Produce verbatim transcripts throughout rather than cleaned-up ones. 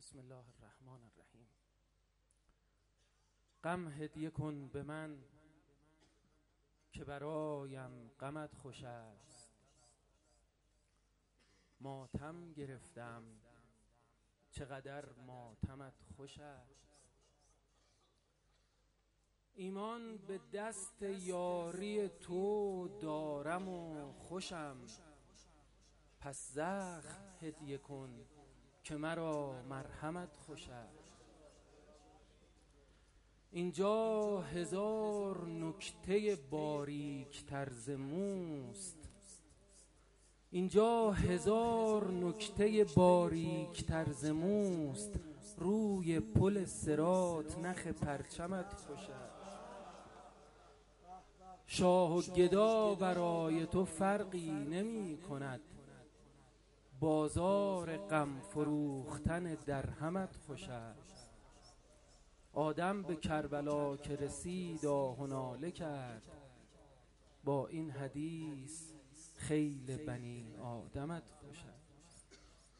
بسم الله الرحمن الرحیم. غم هدیه کن به من که برایم غمت خوش است. ماتم گرفتم چقدر ماتمت خوش است. ایمان به دست یاری تو دارم و خوشم، پس زخم هدیه کن که مرا مرهمت خوش است. اینجا هزار نکته باریک تر ز موست، اینجا هزار نکته باریک تر ز موست. روی پل صراط نخ پرچمت خوش است. شاه و گدا برای تو فرقی نمی کند، بازار غم فروختن درهمت خوش است. آدم به کربلا که رسید آه و ناله کرد، با این حدیث خیل بنی آدمت خوش است.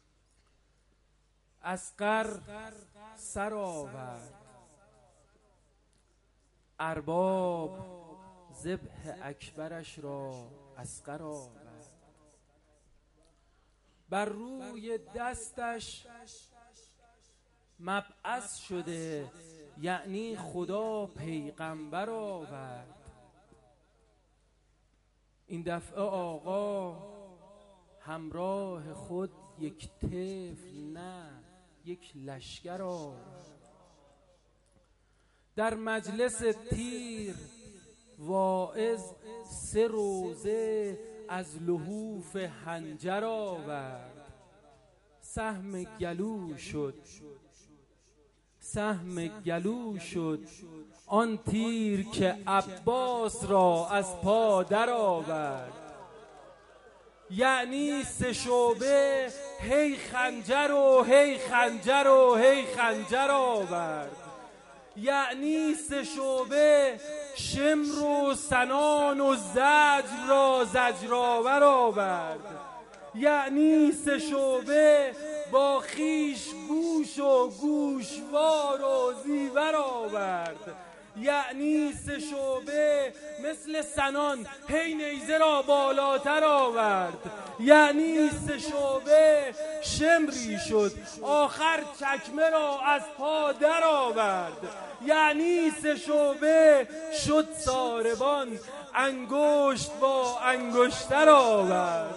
اصغر سر آورد، ارباب ذبح اکبرش را اصغر آورد. بر روی دستش مبعث شده، یعنی خدا پیغمبر آورد. این دفعه آقا همراه خود یک طفل نه یک لشکر آورد. در مجلس تیر واعظ سه روزه از لحوف حنجر آورد. سهم گلو شد، سهم گلو شد آن تیر که عباس را از پا در آورد. یعنی سه شعبه هی خنجر و هی خنجر و هی خنجر آورد. یعنی سه شعبه شمر و سنان و زجر را زجرآور آورد. یعنی سه شعبه با خیش گوش و گوشوار و زیور آورد. یعنی سه شعبه مثل سنان هی نیزه را بالاتر آورد. یعنی سه شعبه شمری شد آخر چکمه را از پا در آورد. یعنی سه شعبه شد ساربان انگشت با انگشتر آورد.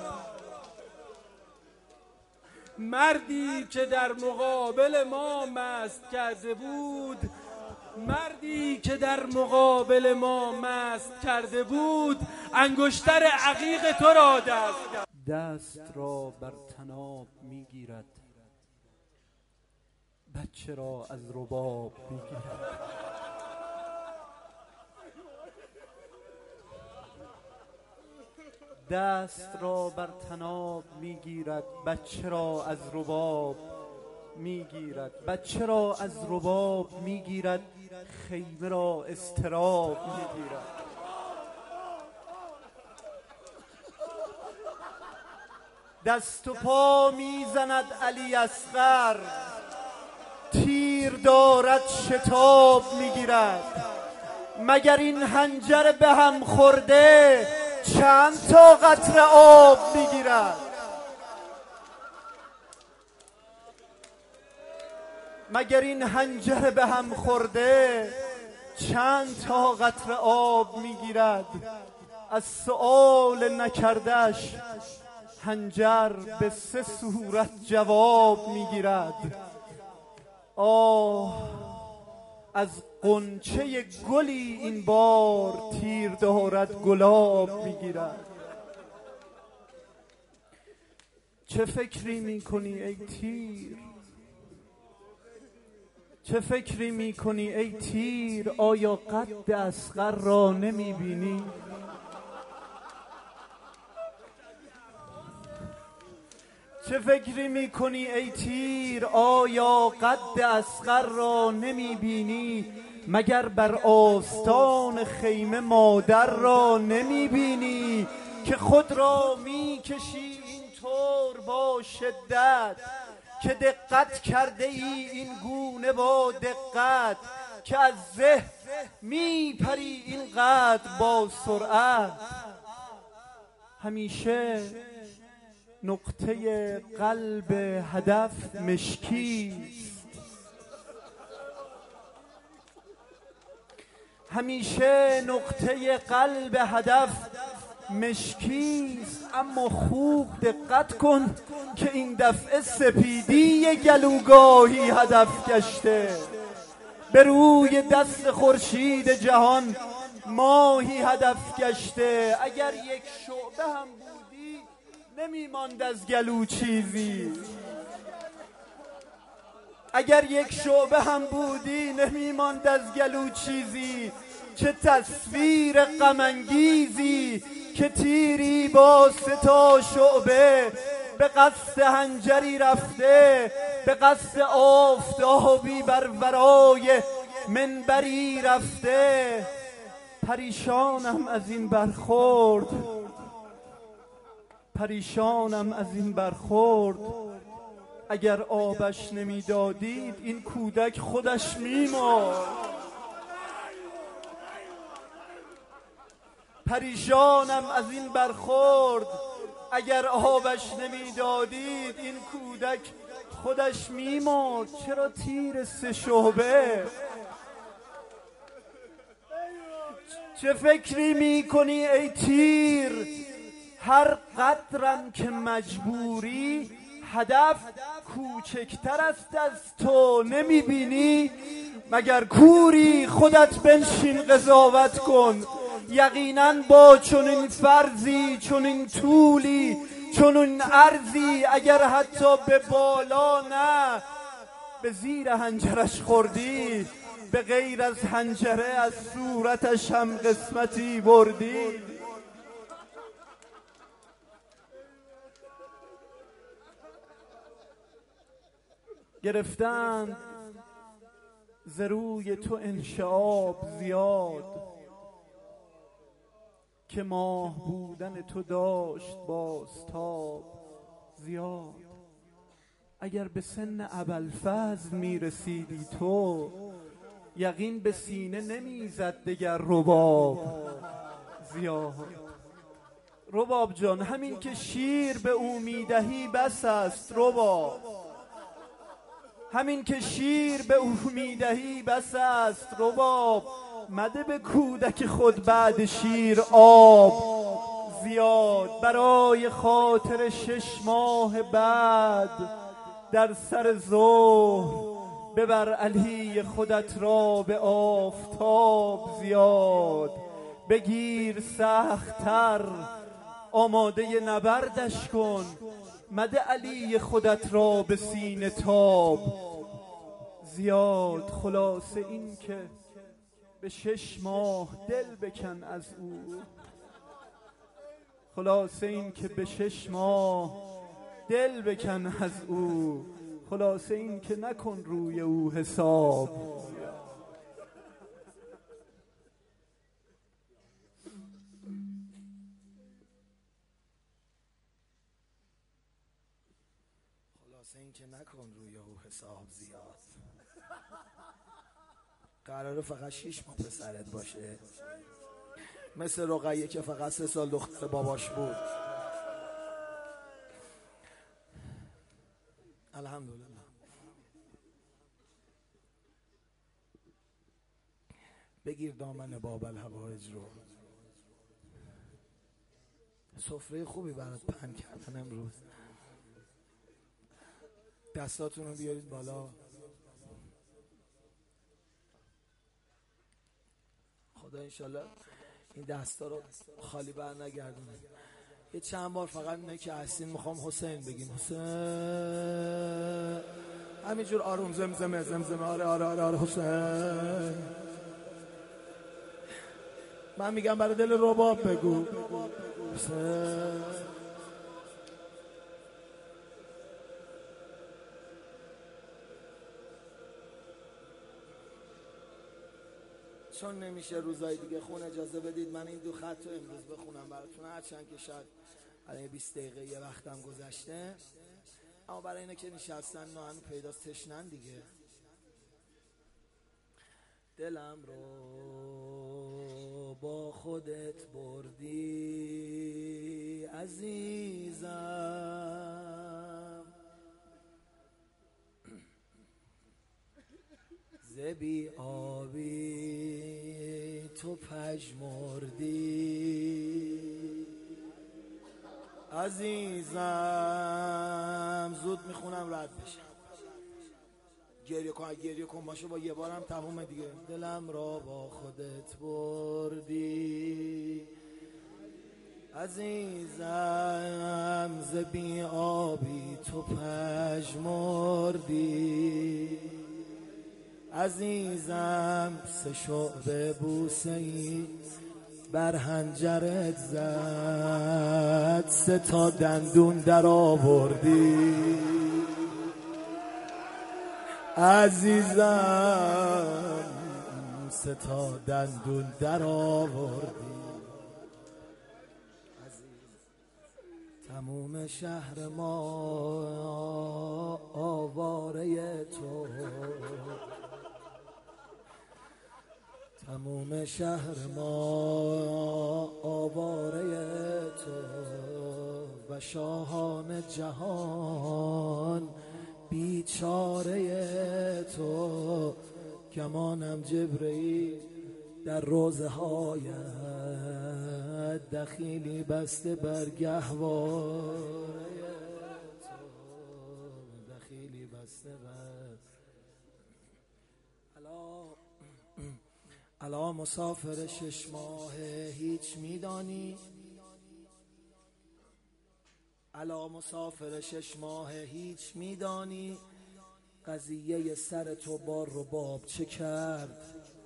مردی که در مقابل ما مست کرده بود، مردی که در مقابل ما مست کرده بود، انگشتر عقیق تو را دست کرد. دست را بر طناب میگیرد، بچه را از رباب میگیرد. دست را بر طناب میگیرد، بچه را از رباب میگیرد. بچه را از رباب میگیرد، خیمه را اضطراب میگیرد. دست و پا میزند علی اصغر، تیر دارد شتاب میگیرد. مگر این حنجر به هم خورده چند تا قطره آب میگیرد؟ مگر این حنجر به هم خورده چند تا قطره آب میگیرد؟ از سؤال نکردش حنجر به سه صورت جواب میگیرد. آه از غنچه گلی این بار تیر دارد گلاب میگیرد. چه فکری میکنی ای تیر؟ چه فکری میکنی ای تیر؟ آیا قد اصغر را نمیبینی؟ چه فکری میکنی ای تیر؟ آیا قد اصغر را نمیبینی؟ مگر بر آستان خیمه مادر را نمیبینی که خود را میکشی اینطور با شدت که دقت کرده ای این گونه با دقت، که از ذهن میپری اینقدر با سرعت. همیشه نقطه قلب هدف مشکیست، همیشه نقطه قلب هدف مشکیست. اما خوب دقت کن که این دفعه سپیدی گلوگاهی هدف گشته، به روی دست خورشید جهان ماهی هدف گشته. اگر یک شعبه هم بودی نمیماند از گلو چیزی، اگر یک شعبه هم بودی نمیماند از گلو چیزی. چه تصویر غم انگیزی که تیری با سه تا شعبه به قصد حنجری رفته، به قصد آفتابی بر ورای منبری رفته. پریشانم از این برخورد، پریشانم از این برخورد. اگر آبش نمیدادید این کودک خودش میمرد. پریشانم از این برخورد، اگر آبش نمیدادید این کودک خودش میمرد. چرا تیر سه شعبه؟ چه فکری میکنی ای تیر؟ هر قدرم که مجبوری هدف کوچکتر است از تو، نمیبینی؟ مگر کوری خودت بنشین قضاوت کن. یقینا با چنین فرضی، چنین طولی، چنین عرضی، اگر حتی به بالا نه به زیر حنجرش خوردی، به غیر از حنجره از صورتش هم قسمتی بردی. گرفتند ز روی تو انشعاب زیاد، که ماه بودن تو داشت بازتاب زیاد. اگر به سن ابوالفضل میرسیدی تو، یقین به سینه نمیزد دگر رباب زیاد. رباب جان همین که شیر به او میدهی بس است رباب، همین که شیر به او میدهی بس است رباب. مده به کودک خود بعد شیر آب زیاد. برای خاطر شش ماه بعد در سر ظهر ببر علی خودت را به آفتاب زیاد. بگیر سخت‌تر آماده نبردش کن، مده علی خودت را به سینه تاب زیاد. خلاصه این که به شش ماه دل بکن از او، خلاصه این که به شش ماه دل بکن از او، خلاصه این که نکن روی او حساب. خلاصه این که نکن روی او حساب زیاد. قراره فقط شیش ماه پسرت باشه، مثل رقیه که فقط سه سال دختر باباش بود. الحمدلله. بگیر دامن باب الهوایج رو. سفره خوبی برات پهن کردن امروز. دستاتون رو بیارید بالا. خدا انشالله این دستا رو خالی بر نگردونه. یه چند بار فقط اینه که هستین میخوام حسین بگیم. حسین همینجور آروم زمزمه زمزمه آره آره آره, آره حسین. من میگم برای دل رباب بگو حسین. چون نمیشه روزای دیگه خون، اجازه بدید من این دو خط رو امروز بخونم براتون، هرچند که شاید الان بیست دقیقه یه وقتم گذشته. اما برای اینه که نشستن نه هنو پیداست تشنن دیگه. دلم رو با خودت بردی عزیزم، زبی آبی تو پژمردی عزیزم. زود میخونم رد بشم. گریه کن، گریه کن باشه با یه بارم تمومه دیگه. دلم را با خودت بردی عزیزم، زبی آبی تو پژمردی عزیزم. سه شعبه بوسه ای بر حنجرت زد، سه تا دندون در آوردی عزیزم، سه تا دندون در آوردی. تموم شهر ما آواره تو، تموم شهر ما آواره تو و شاهان جهان بیچاره تو. گمانم جبرئیل در روزه هایت دخیلی بسته بر گهواره تو، دخیلی بسته بر الا الا مسافر شش ماهه هیچ میدانی، الا مسافر شش ماهه هیچ میدانی قضیه سر تو با رباب چه کرد.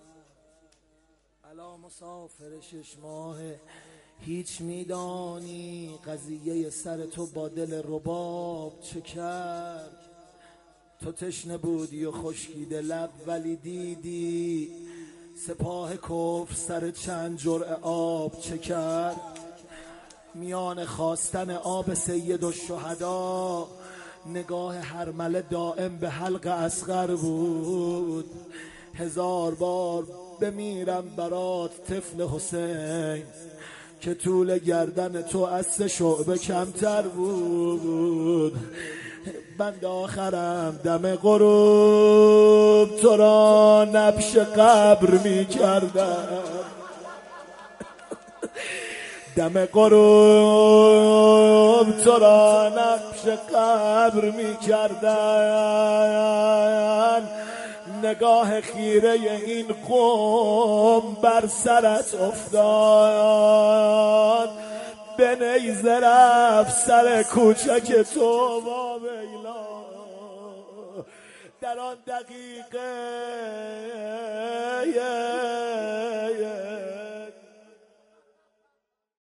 الا مسافر شش ماهه هیچ میدانی قضیه سر تو با دل رباب چه کرد. تو تشنه بودی و خشکیده لب ولی دیدی سپاه کفر سر چند جرعه آب چه کرد. میان خواستن آب سید الشهدا نگاه هرمله دائم به حلق اصغر بود. هزار بار بمیرم برات طفل حسین که طول گردن تو از سه شعبه کمتر بود. بند آخرم دم غروب تو را نبش قبر می کردم، دم غروب تو را نبش قبر می کردن. نگاه خیره این قوم بر سرت افتاد، به نیزه رفت سر کوچک تو واویلا. در آن دقیقه